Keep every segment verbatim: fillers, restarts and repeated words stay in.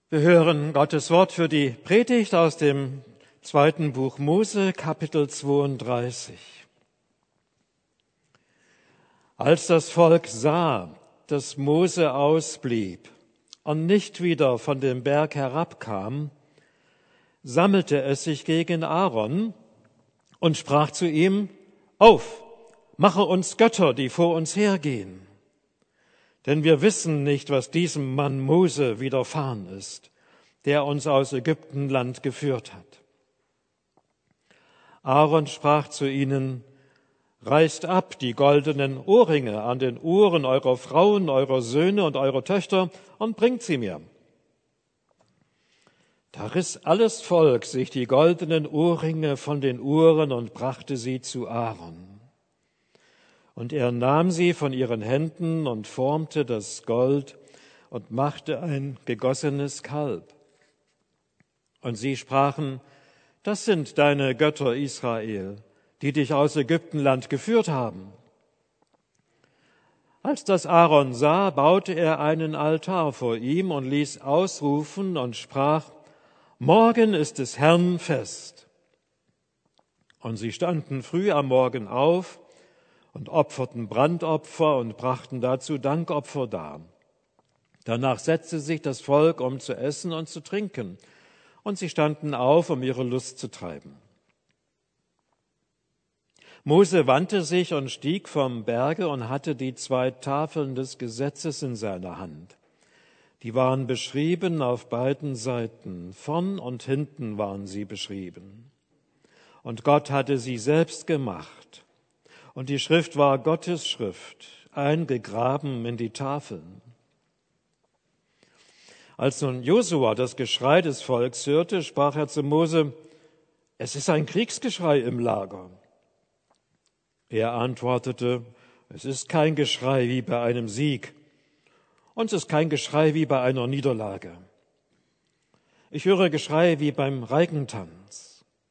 Wir hören Gottes Wort für die Predigt aus dem zweiten Buch Mose, Kapitel zweiunddreißig. Als das Volk sah, dass Mose ausblieb und nicht wieder von dem Berg herabkam, sammelte es sich gegen Aaron und sprach zu ihm: Auf, mache uns Götter, die vor uns hergehen. Denn wir wissen nicht, was diesem Mann Mose widerfahren ist, der uns aus Ägyptenland geführt hat. Aaron sprach zu ihnen: Reißt ab die goldenen Ohrringe an den Ohren eurer Frauen, eurer Söhne und eurer Töchter und bringt sie mir. Da riss alles Volk sich die goldenen Ohrringe von den Ohren und brachte sie zu Aaron. Und er nahm sie von ihren Händen und formte das Gold und machte ein gegossenes Kalb. Und sie sprachen: Das sind deine Götter, Israel, die dich aus Ägyptenland geführt haben. Als das Aaron sah, baute er einen Altar vor ihm und ließ ausrufen und sprach: Morgen ist des Herrn Fest. Und sie standen früh am Morgen auf und opferten Brandopfer und brachten dazu Dankopfer dar. Danach setzte sich das Volk, um zu essen und zu trinken, und sie standen auf, um ihre Lust zu treiben. Mose wandte sich und stieg vom Berge und hatte die zwei Tafeln des Gesetzes in seiner Hand. Die waren beschrieben auf beiden Seiten, vorn und hinten waren sie beschrieben. Und Gott hatte sie selbst gemacht. Und die Schrift war Gottes Schrift, eingegraben in die Tafeln. Als nun Josua das Geschrei des Volks hörte, sprach er zu Mose: Es ist ein Kriegsgeschrei im Lager. Er antwortete: Es ist kein Geschrei wie bei einem Sieg, und es ist kein Geschrei wie bei einer Niederlage. Ich höre Geschrei wie beim Reigentanz.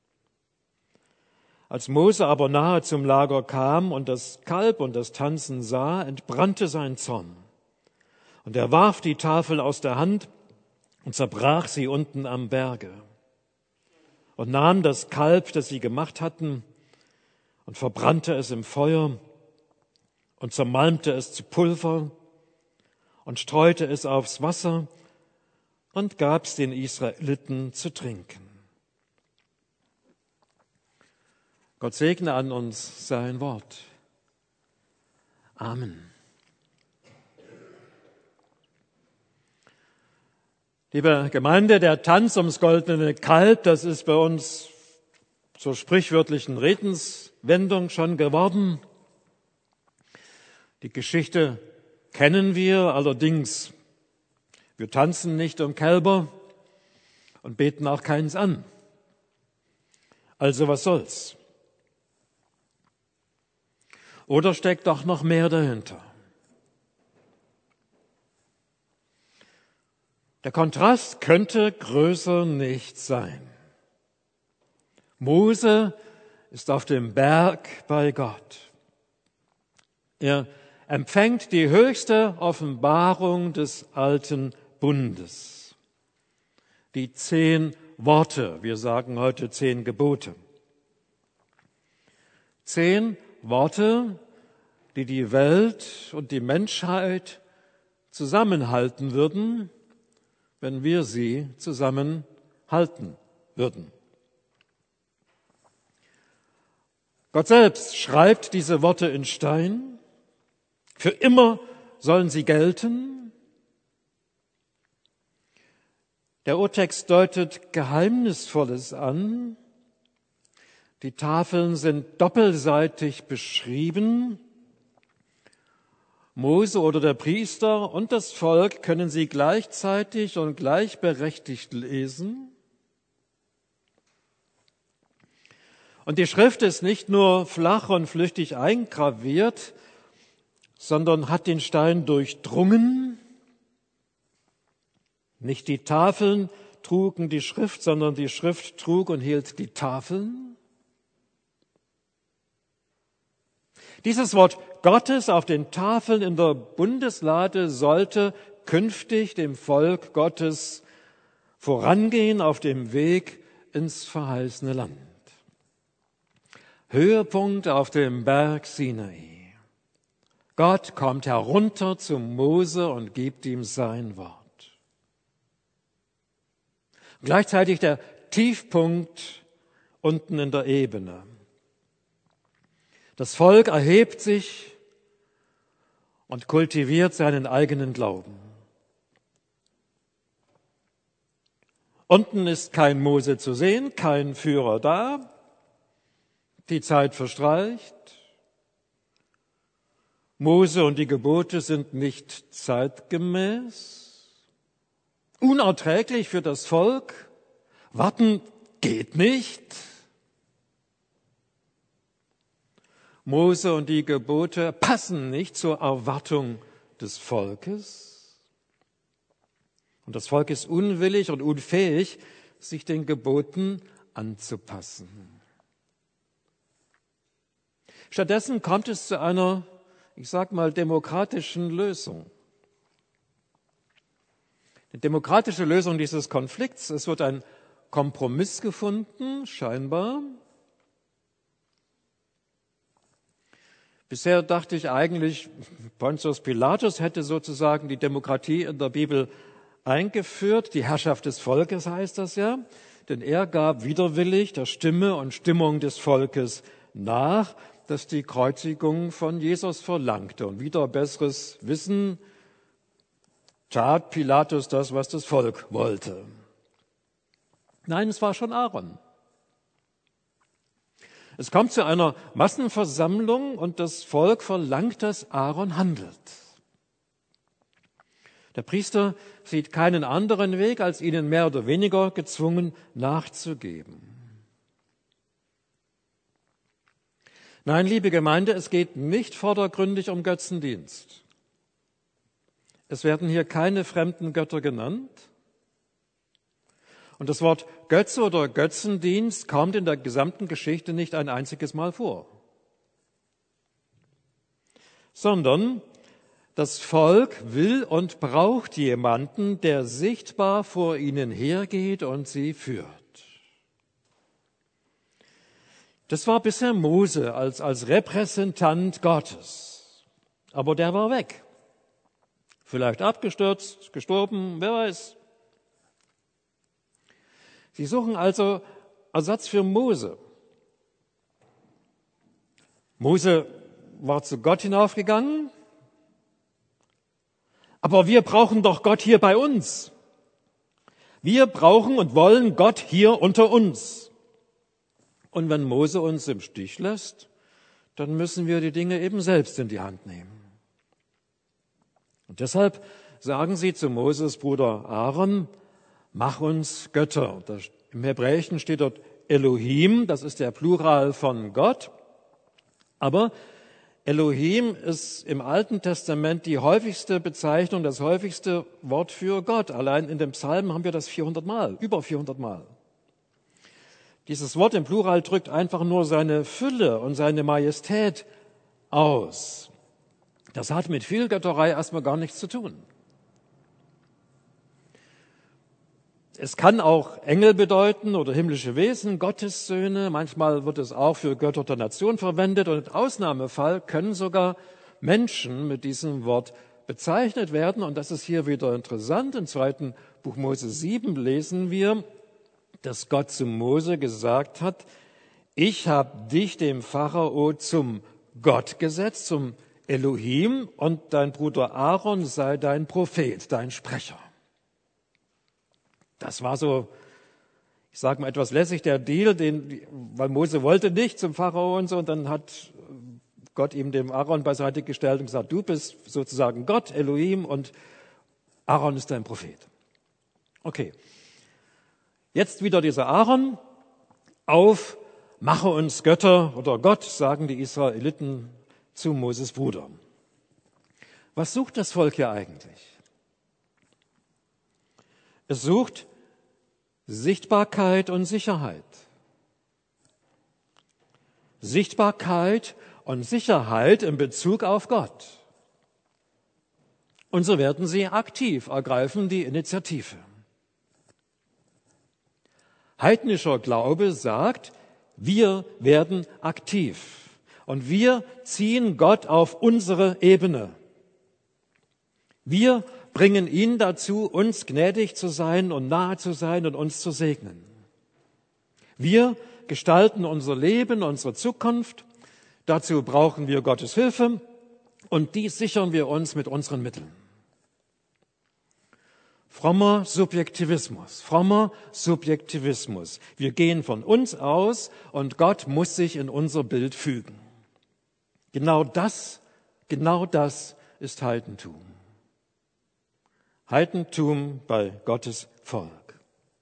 Als Mose aber nahe zum Lager kam und das Kalb und das Tanzen sah, entbrannte sein Zorn. Und er warf die Tafel aus der Hand und zerbrach sie unten am Berge. Und nahm das Kalb, das sie gemacht hatten, und verbrannte es im Feuer und zermalmte es zu Pulver und streute es aufs Wasser und gab's den Israeliten zu trinken. Gott segne an uns sein Wort. Amen. Liebe Gemeinde, der Tanz ums goldene Kalb, das ist bei uns zur sprichwörtlichen Redenswendung schon geworden. Die Geschichte kennen wir, allerdings, wir tanzen nicht um Kälber und beten auch keins an. Also was soll's? Oder steckt doch noch mehr dahinter? Der Kontrast könnte größer nicht sein. Mose ist auf dem Berg bei Gott. Er empfängt die höchste Offenbarung des alten Bundes. Die zehn Worte, wir sagen heute zehn Gebote. Zehn Worte, die die Welt und die Menschheit zusammenhalten würden, wenn wir sie zusammenhalten würden. Gott selbst schreibt diese Worte in Stein. Für immer sollen sie gelten. Der Urtext deutet Geheimnisvolles an. Die Tafeln sind doppelseitig beschrieben. Mose oder der Priester und das Volk können sie gleichzeitig und gleichberechtigt lesen. Und die Schrift ist nicht nur flach und flüchtig eingraviert, sondern hat den Stein durchdrungen. Nicht die Tafeln trugen die Schrift, sondern die Schrift trug und hielt die Tafeln. Dieses Wort Gottes auf den Tafeln in der Bundeslade sollte künftig dem Volk Gottes vorangehen auf dem Weg ins verheißene Land. Höhepunkt auf dem Berg Sinai. Gott kommt herunter zu Mose und gibt ihm sein Wort. Gleichzeitig der Tiefpunkt unten in der Ebene. Das Volk erhebt sich und kultiviert seinen eigenen Glauben. Unten ist kein Mose zu sehen, kein Führer da. Die Zeit verstreicht. Mose und die Gebote sind nicht zeitgemäß. Unerträglich für das Volk. Warten geht nicht. Mose und die Gebote passen nicht zur Erwartung des Volkes. Und das Volk ist unwillig und unfähig, sich den Geboten anzupassen. Stattdessen kommt es zu einer, ich sag mal, demokratischen Lösung. Die demokratische Lösung dieses Konflikts, es wird ein Kompromiss gefunden, scheinbar. Bisher dachte ich eigentlich, Pontius Pilatus hätte sozusagen die Demokratie in der Bibel eingeführt. Die Herrschaft des Volkes heißt das ja, denn er gab widerwillig der Stimme und Stimmung des Volkes nach, das die Kreuzigung von Jesus verlangte. Und wieder besseres Wissen tat Pilatus das, was das Volk wollte. Nein, es war schon Aaron. Es kommt zu einer Massenversammlung und das Volk verlangt, dass Aaron handelt. Der Priester sieht keinen anderen Weg, als ihnen mehr oder weniger gezwungen nachzugeben. Nein, liebe Gemeinde, es geht nicht vordergründig um Götzendienst. Es werden hier keine fremden Götter genannt. Und das Wort Götze oder Götzendienst kommt in der gesamten Geschichte nicht ein einziges Mal vor. Sondern das Volk will und braucht jemanden, der sichtbar vor ihnen hergeht und sie führt. Das war bisher Mose als, als Repräsentant Gottes. Aber der war weg. Vielleicht abgestürzt, gestorben, wer weiß. Sie suchen also Ersatz für Mose. Mose war zu Gott hinaufgegangen. Aber wir brauchen doch Gott hier bei uns. Wir brauchen und wollen Gott hier unter uns. Und wenn Mose uns im Stich lässt, dann müssen wir die Dinge eben selbst in die Hand nehmen. Und deshalb sagen sie zu Moses Bruder Aaron, mach uns Götter. Im Hebräischen steht dort Elohim, das ist der Plural von Gott. Aber Elohim ist im Alten Testament die häufigste Bezeichnung, das häufigste Wort für Gott. Allein in dem Psalm haben wir das vierhundert Mal, über vierhundert Mal. Dieses Wort im Plural drückt einfach nur seine Fülle und seine Majestät aus. Das hat mit Vielgötterei erstmal gar nichts zu tun. Es kann auch Engel bedeuten oder himmlische Wesen, Gottessöhne. Manchmal wird es auch für Götter der Nation verwendet. Und im Ausnahmefall können sogar Menschen mit diesem Wort bezeichnet werden. Und das ist hier wieder interessant. Im zweiten Buch Mose sieben lesen wir, dass Gott zu Mose gesagt hat, ich habe dich dem Pharao zum Gott gesetzt, zum Elohim, und dein Bruder Aaron sei dein Prophet, dein Sprecher. Das war so, ich sage mal etwas lässig, der Deal, den, weil Mose wollte nicht zum Pharao und so, und dann hat Gott ihm dem Aaron beiseite gestellt und gesagt, du bist sozusagen Gott, Elohim, und Aaron ist dein Prophet. Okay, jetzt wieder dieser Aaron, auf, mache uns Götter oder Gott, sagen die Israeliten zu Moses Bruder. Was sucht das Volk hier eigentlich? Es sucht Sichtbarkeit und Sicherheit. Sichtbarkeit und Sicherheit in Bezug auf Gott. Und so werden sie aktiv ergreifen die Initiative. Heidnischer Glaube sagt, wir werden aktiv und wir ziehen Gott auf unsere Ebene. Wir bringen ihn dazu, uns gnädig zu sein und nahe zu sein und uns zu segnen. Wir gestalten unser Leben, unsere Zukunft. Dazu brauchen wir Gottes Hilfe und die sichern wir uns mit unseren Mitteln. Frommer Subjektivismus, frommer Subjektivismus. Wir gehen von uns aus und Gott muss sich in unser Bild fügen. Genau das, genau das ist Heidentum. Heidentum bei Gottes Volk.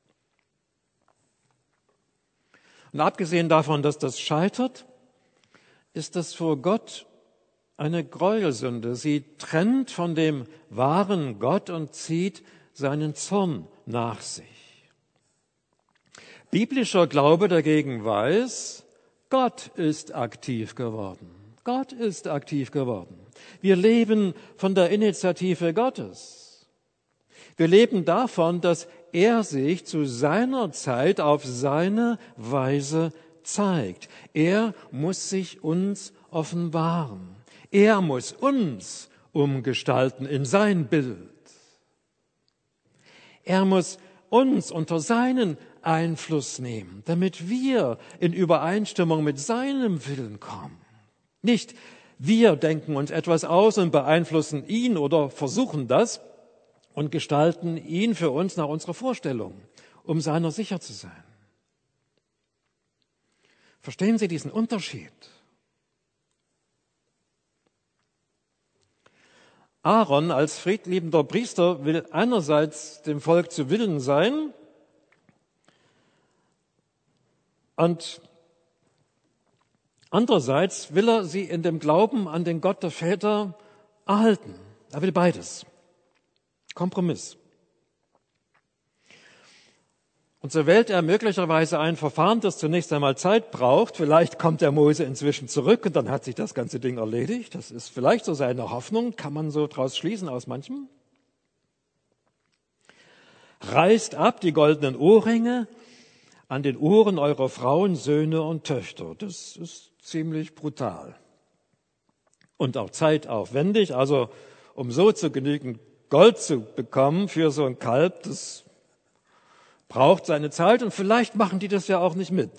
Und abgesehen davon, dass das scheitert, ist das vor Gott eine Gräuelsünde. Sie trennt von dem wahren Gott und zieht seinen Zorn nach sich. Biblischer Glaube dagegen weiß, Gott ist aktiv geworden. Gott ist aktiv geworden. Wir leben von der Initiative Gottes. Wir leben davon, dass er sich zu seiner Zeit auf seine Weise zeigt. Er muss sich uns offenbaren. Er muss uns umgestalten in sein Bild. Er muss uns unter seinen Einfluss nehmen, damit wir in Übereinstimmung mit seinem Willen kommen. Nicht wir denken uns etwas aus und beeinflussen ihn oder versuchen das und gestalten ihn für uns nach unserer Vorstellung, um seiner sicher zu sein. Verstehen Sie diesen Unterschied? Aaron als friedliebender Priester will einerseits dem Volk zu Willen sein und andererseits will er sie in dem Glauben an den Gott der Väter erhalten. Er will beides. Kompromiss. Und so wählt er möglicherweise ein Verfahren, das zunächst einmal Zeit braucht. Vielleicht kommt der Mose inzwischen zurück und dann hat sich das ganze Ding erledigt. Das ist vielleicht so seine Hoffnung, kann man so draus schließen aus manchem. Reißt ab die goldenen Ohrringe an den Ohren eurer Frauen, Söhne und Töchter. Das ist ziemlich brutal. Und auch zeitaufwendig. Also um so zu genügend Gold zu bekommen für so ein Kalb, das braucht seine Zeit und vielleicht machen die das ja auch nicht mit.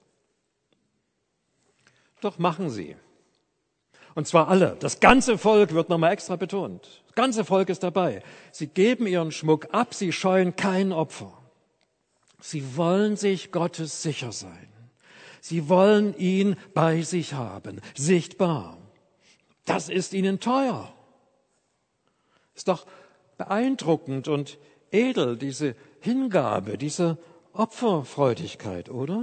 Doch machen sie. Und zwar alle. Das ganze Volk wird nochmal extra betont. Das ganze Volk ist dabei. Sie geben ihren Schmuck ab, sie scheuen kein Opfer. Sie wollen sich Gottes sicher sein. Sie wollen ihn bei sich haben, sichtbar. Das ist ihnen teuer. Ist doch beeindruckend und edel, diese Hingabe, diese Opferfreudigkeit, oder?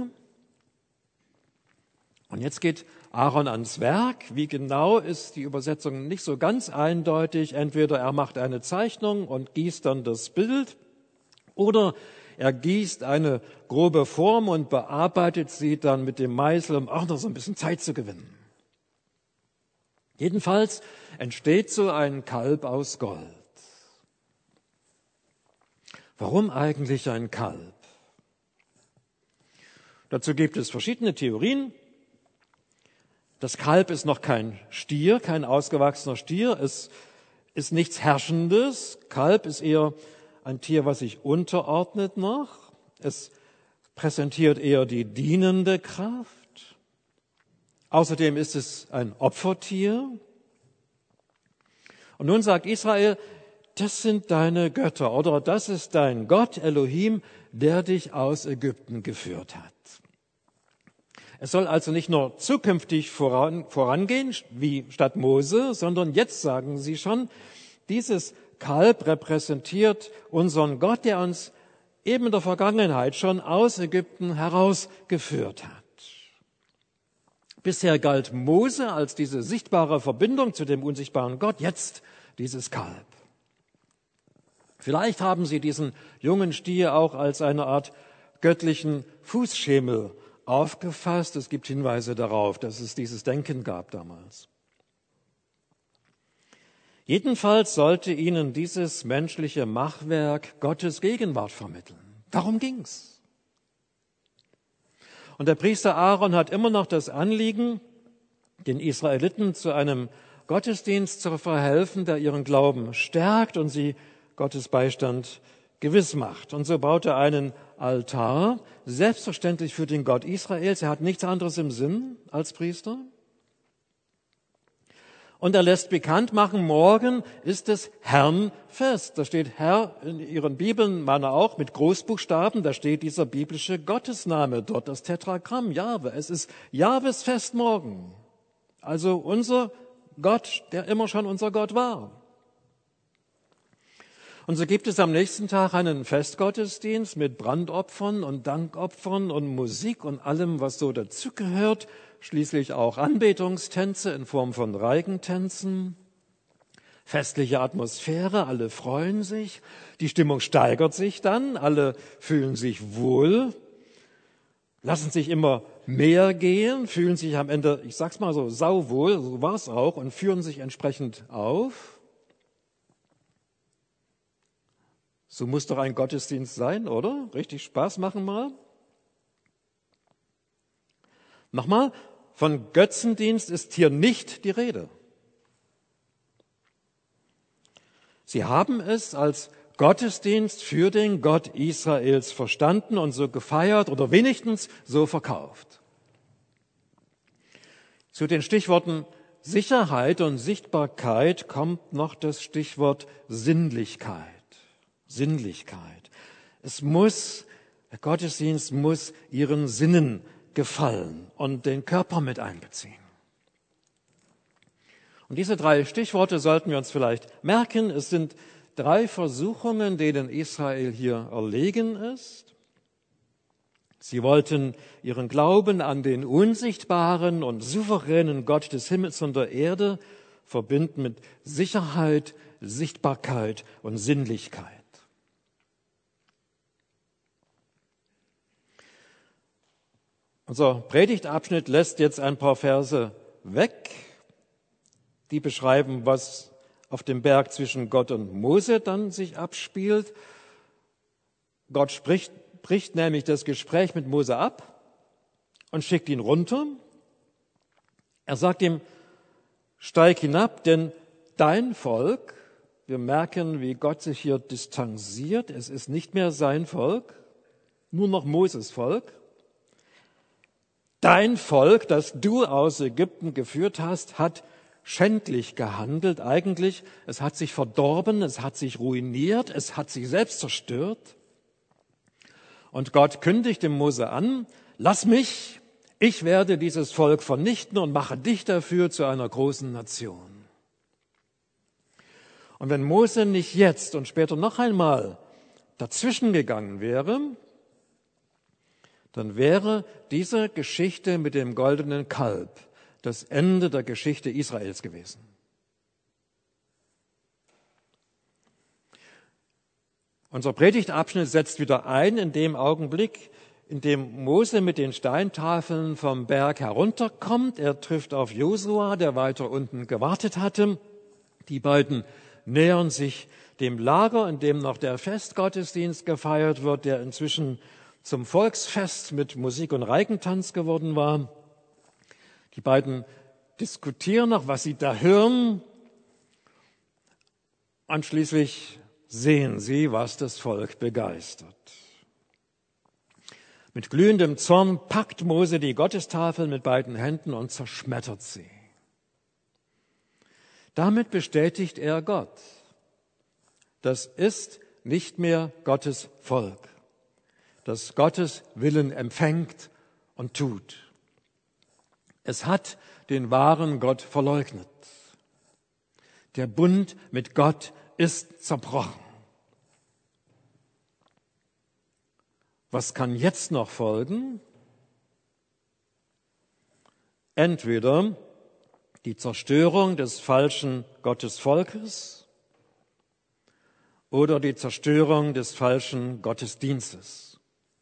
Und jetzt geht Aaron ans Werk. Wie genau ist die Übersetzung nicht so ganz eindeutig. Entweder er macht eine Zeichnung und gießt dann das Bild oder er gießt eine grobe Form und bearbeitet sie dann mit dem Meißel, um auch noch so ein bisschen Zeit zu gewinnen. Jedenfalls entsteht so ein Kalb aus Gold. Warum eigentlich ein Kalb? Dazu gibt es verschiedene Theorien. Das Kalb ist noch kein Stier, kein ausgewachsener Stier. Es ist nichts Herrschendes. Kalb ist eher ein Tier, was sich unterordnet noch. Es präsentiert eher die dienende Kraft. Außerdem ist es ein Opfertier. Und nun sagt Israel, das sind deine Götter oder das ist dein Gott, Elohim, der dich aus Ägypten geführt hat. Es soll also nicht nur zukünftig voran, vorangehen, wie statt Mose, sondern jetzt sagen sie schon, dieses Kalb repräsentiert unseren Gott, der uns eben in der Vergangenheit schon aus Ägypten herausgeführt hat. Bisher galt Mose als diese sichtbare Verbindung zu dem unsichtbaren Gott, jetzt dieses Kalb. Vielleicht haben Sie diesen jungen Stier auch als eine Art göttlichen Fußschemel aufgefasst. Es gibt Hinweise darauf, dass es dieses Denken gab damals. Jedenfalls sollte Ihnen dieses menschliche Machwerk Gottes Gegenwart vermitteln. Darum ging's. Und der Priester Aaron hat immer noch das Anliegen, den Israeliten zu einem Gottesdienst zu verhelfen, der ihren Glauben stärkt und sie Gottes Beistand gewiss macht. Und so baut er einen Altar, selbstverständlich für den Gott Israels. Er hat nichts anderes im Sinn als Priester. Und er lässt bekannt machen, morgen ist es Herrn Fest. Da steht Herr in Ihren Bibeln, meine auch, mit Großbuchstaben. Da steht dieser biblische Gottesname dort, das Tetragramm, Jahwe. Es ist Jahwes Fest morgen. Also unser Gott, der immer schon unser Gott war. Und so gibt es am nächsten Tag einen Festgottesdienst mit Brandopfern und Dankopfern und Musik und allem, was so dazugehört. Schließlich auch Anbetungstänze in Form von Reigentänzen. Festliche Atmosphäre, alle freuen sich. Die Stimmung steigert sich dann, alle fühlen sich wohl, lassen sich immer mehr gehen, fühlen sich am Ende, ich sag's mal so, sauwohl, so war's auch, und führen sich entsprechend auf. So muss doch ein Gottesdienst sein, oder? Richtig Spaß machen mal. Nochmal, von Götzendienst ist hier nicht die Rede. Sie haben es als Gottesdienst für den Gott Israels verstanden und so gefeiert oder wenigstens so verkauft. Zu den Stichworten Sicherheit und Sichtbarkeit kommt noch das Stichwort Sinnlichkeit. Sinnlichkeit. Es muss, der Gottesdienst muss ihren Sinnen gefallen und den Körper mit einbeziehen. Und diese drei Stichworte sollten wir uns vielleicht merken. Es sind drei Versuchungen, denen Israel hier erlegen ist. Sie wollten ihren Glauben an den unsichtbaren und souveränen Gott des Himmels und der Erde verbinden mit Sicherheit, Sichtbarkeit und Sinnlichkeit. Unser Predigtabschnitt lässt jetzt ein paar Verse weg, die beschreiben, was auf dem Berg zwischen Gott und Mose dann sich abspielt. Gott spricht, bricht nämlich das Gespräch mit Mose ab und schickt ihn runter. Er sagt ihm, steig hinab, denn dein Volk, wir merken, wie Gott sich hier distanziert, es ist nicht mehr sein Volk, nur noch Moses Volk. Dein Volk, das du aus Ägypten geführt hast, hat schändlich gehandelt. Eigentlich, es hat sich verdorben, es hat sich ruiniert, es hat sich selbst zerstört. Und Gott kündigt dem Mose an, lass mich, ich werde dieses Volk vernichten und mache dich dafür zu einer großen Nation. Und wenn Mose nicht jetzt und später noch einmal dazwischen gegangen wäre, dann wäre diese Geschichte mit dem goldenen Kalb das Ende der Geschichte Israels gewesen. Unser Predigtabschnitt setzt wieder ein in dem Augenblick, in dem Mose mit den Steintafeln vom Berg herunterkommt. Er trifft auf Josua, der weiter unten gewartet hatte. Die beiden nähern sich dem Lager, in dem noch der Festgottesdienst gefeiert wird, der inzwischen zum Volksfest mit Musik und Reigentanz geworden war. Die beiden diskutieren noch, was sie da hören. Und schließlich sehen sie, was das Volk begeistert. Mit glühendem Zorn packt Mose die Gottestafel mit beiden Händen und zerschmettert sie. Damit bestätigt er Gott. Das ist nicht mehr Gottes Volk, das Gottes Willen empfängt und tut. Es hat den wahren Gott verleugnet. Der Bund mit Gott ist zerbrochen. Was kann jetzt noch folgen? Entweder die Zerstörung des falschen Gottesvolkes oder die Zerstörung des falschen Gottesdienstes.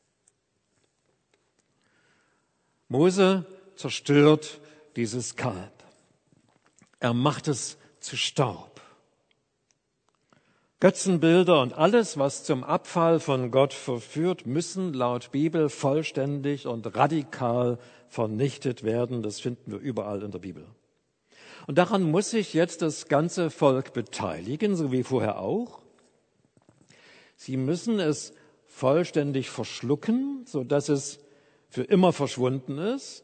Mose zerstört dieses Kalb. Er macht es zu Staub. Götzenbilder und alles, was zum Abfall von Gott verführt, müssen laut Bibel vollständig und radikal vernichtet werden. Das finden wir überall in der Bibel. Und daran muss sich jetzt das ganze Volk beteiligen, so wie vorher auch. Sie müssen es vollständig verschlucken, sodass es für immer verschwunden ist.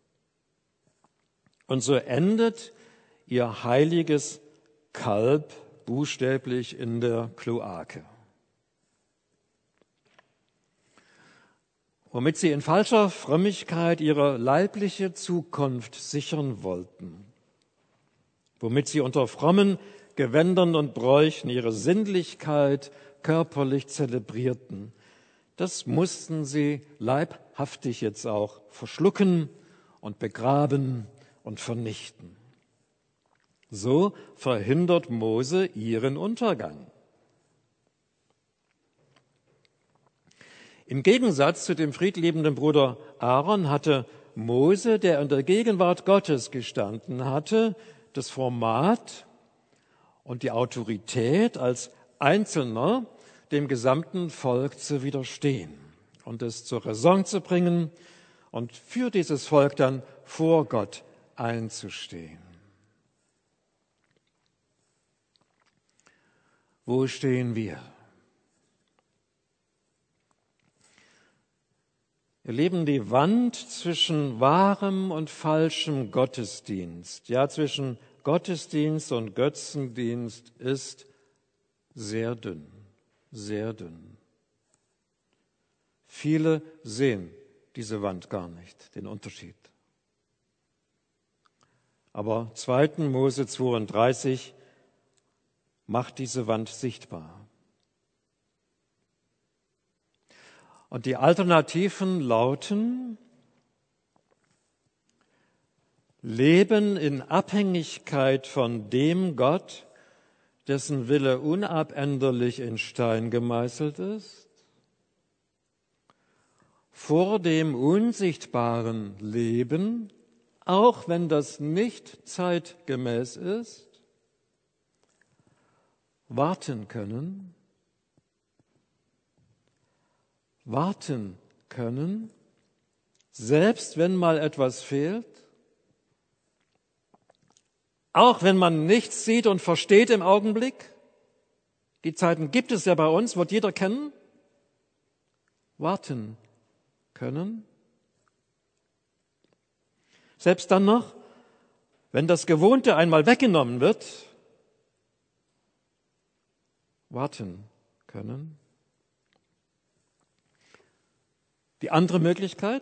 Und so endet ihr heiliges Kalb buchstäblich in der Kloake. Womit sie in falscher Frömmigkeit ihre leibliche Zukunft sichern wollten. Womit sie unter frommen Gewändern und Bräuchen ihre Sinnlichkeit körperlich zelebrierten. Das mussten sie leibhaftig jetzt auch verschlucken und begraben und vernichten. So verhindert Mose ihren Untergang. Im Gegensatz zu dem friedliebenden Bruder Aaron hatte Mose, der in der Gegenwart Gottes gestanden hatte, das Format und die Autorität als Einzelner dem gesamten Volk zu widerstehen und es zur Raison zu bringen und für dieses Volk dann vor Gott einzustehen. Wo stehen wir? Ihr Lieben, die Wand zwischen wahrem und falschem Gottesdienst, ja zwischen Gottesdienst und Götzendienst ist sehr dünn, sehr dünn. Viele sehen diese Wand gar nicht, den Unterschied. Aber zweiten Mose zweiunddreißig macht diese Wand sichtbar. Und die Alternativen lauten: Leben in Abhängigkeit von dem Gott, dessen Wille unabänderlich in Stein gemeißelt ist, vor dem unsichtbaren Leben, auch wenn das nicht zeitgemäß ist, warten können, warten können, selbst wenn mal etwas fehlt, auch wenn man nichts sieht und versteht im Augenblick. Die Zeiten gibt es ja bei uns, wird jeder kennen. Warten können. Selbst dann noch, wenn das Gewohnte einmal weggenommen wird, warten können. Die andere Möglichkeit: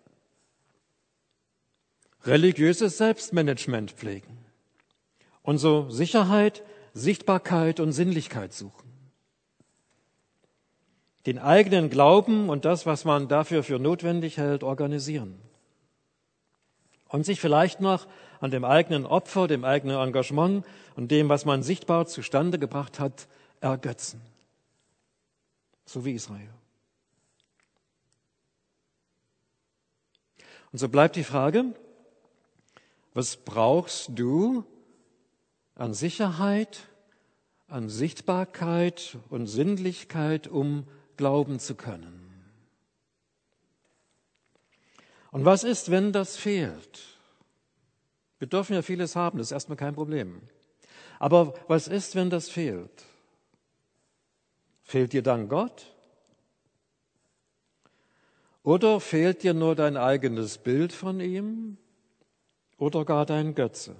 religiöses Selbstmanagement pflegen. Und so Sicherheit, Sichtbarkeit und Sinnlichkeit suchen. Den eigenen Glauben und das, was man dafür für notwendig hält, organisieren. Und sich vielleicht noch an dem eigenen Opfer, dem eigenen Engagement und dem, was man sichtbar zustande gebracht hat, ergötzen. So wie Israel. Und so bleibt die Frage: Was brauchst du an Sicherheit, an Sichtbarkeit und Sinnlichkeit, um glauben zu können? Und was ist, wenn das fehlt? Wir dürfen ja vieles haben, das ist erstmal kein Problem. Aber was ist, wenn das fehlt? Fehlt dir dann Gott? Oder fehlt dir nur dein eigenes Bild von ihm? Oder gar dein Götze?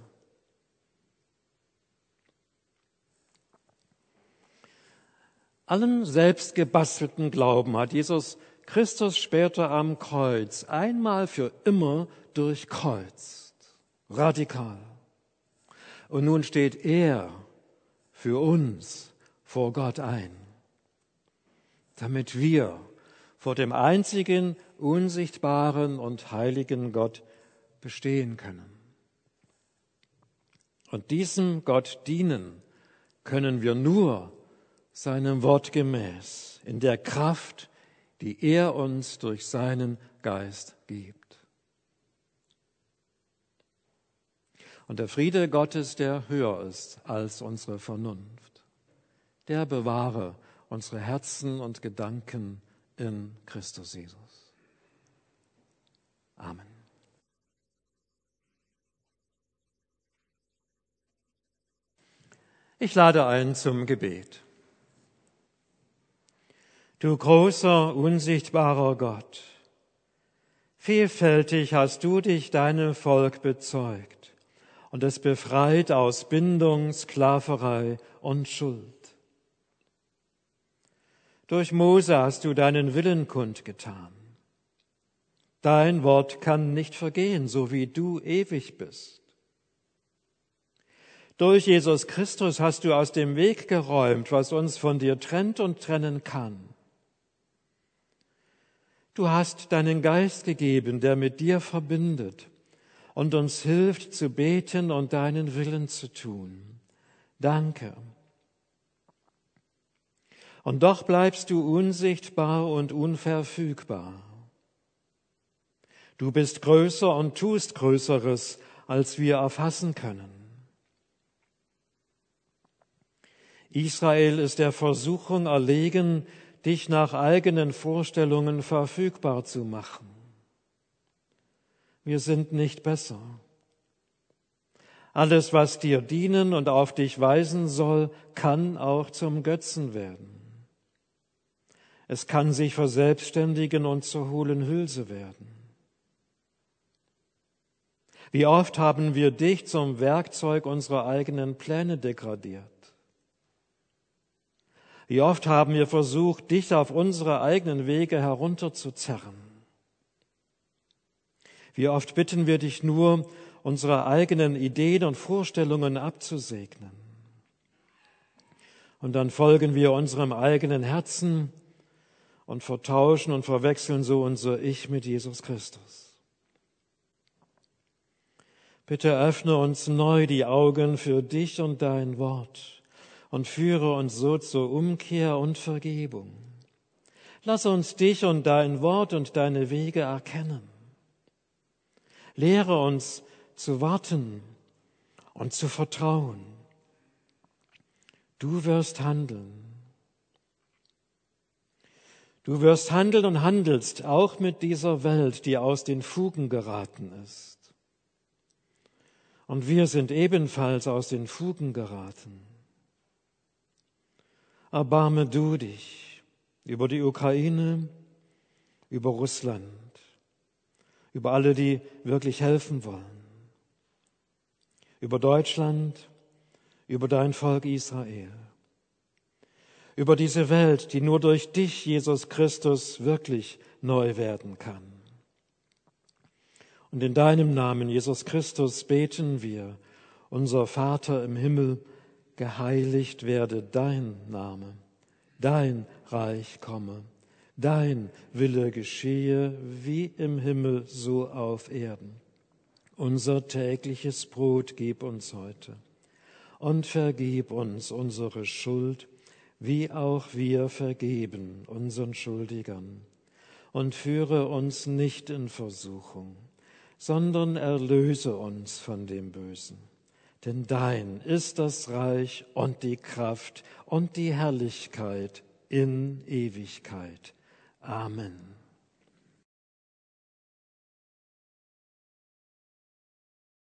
Allen selbstgebastelten Glauben hat Jesus Christus später am Kreuz einmal für immer durchkreuzt. Radikal. Und nun steht er für uns vor Gott ein, damit wir vor dem einzigen, unsichtbaren und heiligen Gott bestehen können. Und diesem Gott dienen können wir nur seinem Wort gemäß, in der Kraft, die er uns durch seinen Geist gibt. Und der Friede Gottes, der höher ist als unsere Vernunft, der bewahre unsere Herzen und Gedanken in Christus Jesus. Amen. Ich lade ein zum Gebet. Du großer, unsichtbarer Gott, vielfältig hast du dich deinem Volk bezeugt und es befreit aus Bindung, Sklaverei und Schuld. Durch Mose hast du deinen Willen kundgetan. Dein Wort kann nicht vergehen, so wie du ewig bist. Durch Jesus Christus hast du aus dem Weg geräumt, was uns von dir trennt und trennen kann. Du hast deinen Geist gegeben, der mit dir verbindet und uns hilft zu beten und deinen Willen zu tun. Danke. Und doch bleibst du unsichtbar und unverfügbar. Du bist größer und tust Größeres, als wir erfassen können. Israel ist der Versuchung erlegen, dich nach eigenen Vorstellungen verfügbar zu machen. Wir sind nicht besser. Alles, was dir dienen und auf dich weisen soll, kann auch zum Götzen werden. Es kann sich verselbstständigen und zur hohlen Hülse werden. Wie oft haben wir dich zum Werkzeug unserer eigenen Pläne degradiert? Wie oft haben wir versucht, dich auf unsere eigenen Wege herunterzuzerren? Wie oft bitten wir dich nur, unsere eigenen Ideen und Vorstellungen abzusegnen? Und dann folgen wir unserem eigenen Herzen und vertauschen und verwechseln so unser Ich mit Jesus Christus. Bitte öffne uns neu die Augen für dich und dein Wort und führe uns so zur Umkehr und Vergebung. Lass uns dich und dein Wort und deine Wege erkennen. Lehre uns zu warten und zu vertrauen. Du wirst handeln. Du wirst handeln und handelst auch mit dieser Welt, die aus den Fugen geraten ist. Und wir sind ebenfalls aus den Fugen geraten. Erbarme du dich über die Ukraine, über Russland, über alle, die wirklich helfen wollen, über Deutschland, über dein Volk Israel, über diese Welt, die nur durch dich, Jesus Christus, wirklich neu werden kann. Und in deinem Namen, Jesus Christus, beten wir, unser Vater im Himmel, geheiligt werde dein Name, dein Reich komme, dein Wille geschehe, wie im Himmel, so auf Erden. Unser tägliches Brot gib uns heute und vergib uns unsere Schuld, wie auch wir vergeben unseren Schuldigern. Und führe uns nicht in Versuchung, sondern erlöse uns von dem Bösen. Denn dein ist das Reich und die Kraft und die Herrlichkeit in Ewigkeit. Amen.